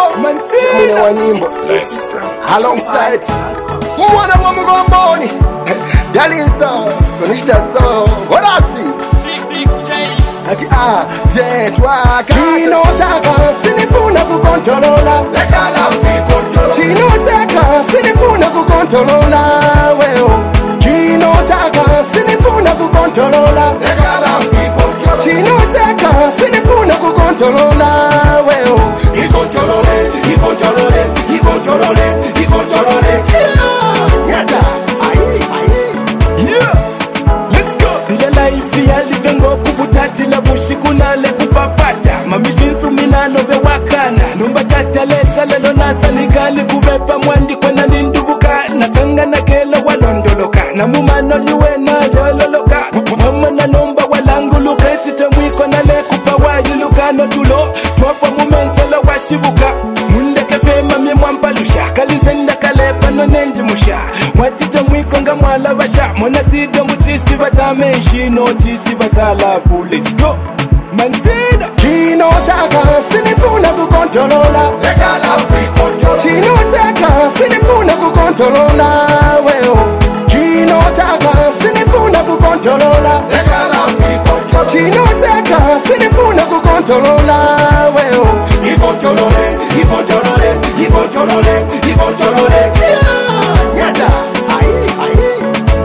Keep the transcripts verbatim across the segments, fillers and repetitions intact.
Mine wa nyimbo alongside mwana mwa mgomboni Dalisa Konishta so Gorasi Ati ah Jetwa Kino taka sinifuna kukontolola Lekala fi kontolola Kino taka sinifuna kukontolola Weo Kino taka sinifuna kukontolola Lekala fi kontolola Kino taka sinifuna kukontolola Weo Ikontrolole, ikontrolole, ikontrolole, ikontrolole. Nyata, aye, aye. Yeah, let's go. Ndiya life ya livengo kubutati la bushi kunale kupafata. Mamishinsu minano ve wakana. Numba tata lesa lelo nasa nikali kuvepa mwandi kwena nindubuka. Nasanga na kela walondoloka. Na mumano liwe na yololoka. Mama na nomba walanguluka. Etite mwiko na le kupawa yuluka no tulo. Tuwapa mumenselo washibuka. Munde kefe mami mwampalusha. Kalizenda kalepa no nenji musha. Mwatite mwiko nga mwala basha. Mwana sido mutisi batamenshi. No tisi batalavu. Let's go. Mansida. Kino taka sinifuna kukontolola. Lekala fi kontolola. Kino taka sinifuna kukontolola. Weo. Kino taka sinifuna kukontolola. Lekala fi kontolola. Kino taka sinifuna kukontolola. Weo. Ikontrolole, ikontrolole, ikontrolole, ikontrolole. Nyata, aye, aye.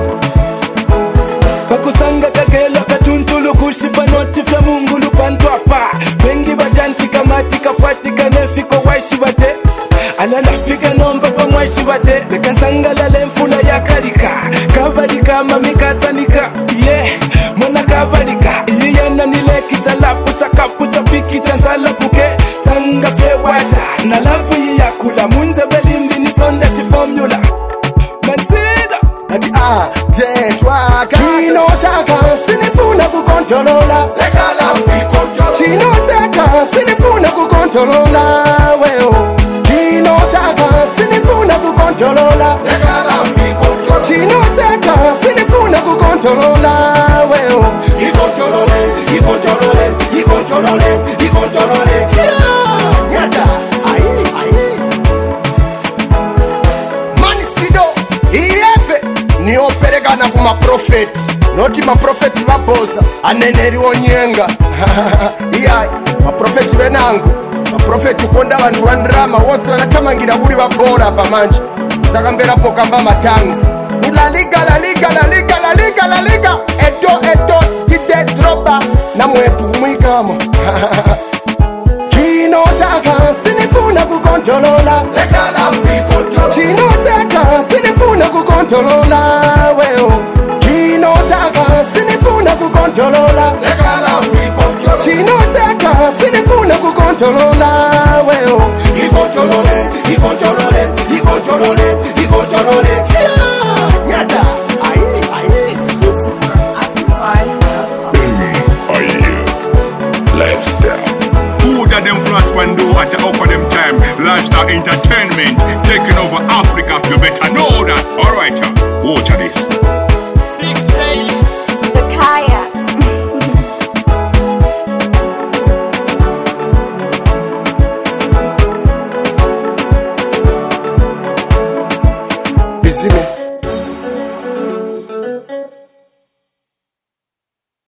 Bakusanga kakelo katuntulu kushipa noti fya mungu lupantwapa. Bengi bajanti kamati kafwati kanefiko waishibate. Alalafika nomba pa mwaishibate. Bekansanga lale mfula ya karika. Kavalika mamika sanika. Yeah, mwana kavalika. Iyena nile kitalaputa kaputa piki chansala puke. Sanga fewata. Na lafu yiyakula munze belimbi ni sonda shi formula. Mansida. Ati ah, jetwa Kino taka sinifuna kukontolola. Lekala fi kontolola. Kino taka sinifuna kukontolola. Weo. Kino taka sinifuna kukontolola. Lekala fi kontolola. Kino taka sinifuna kukontolola. Weo. Ikontrolole, ikontrolole, ikontrolole, ikontrolole. Nyata, aye, aye. Manisido, iyefe ni operegana kuma profeti. Noti maprofeti vaboza aneneri onyenga. Iyai, maprofeti venangu. Maprofeti konda vantu vandrama. Wose vanatamangira kuri vabora pamanje. Saka mbera poka mba matangs. La liga, la liga, la liga, la liga, la liga. Edo, edo, ide dropa. Na mwetu mwikama. Kino taka sinifuna kukontolola. Lekala fi kontolola. Kino taka sinifuna kukontolola. Weo. Kino taka sinifuna kukontolola. Lekala fi kontolola. Kino taka sinifuna kukontolola. Weo. Ikontrolole, ikontrolole, ikontrolole.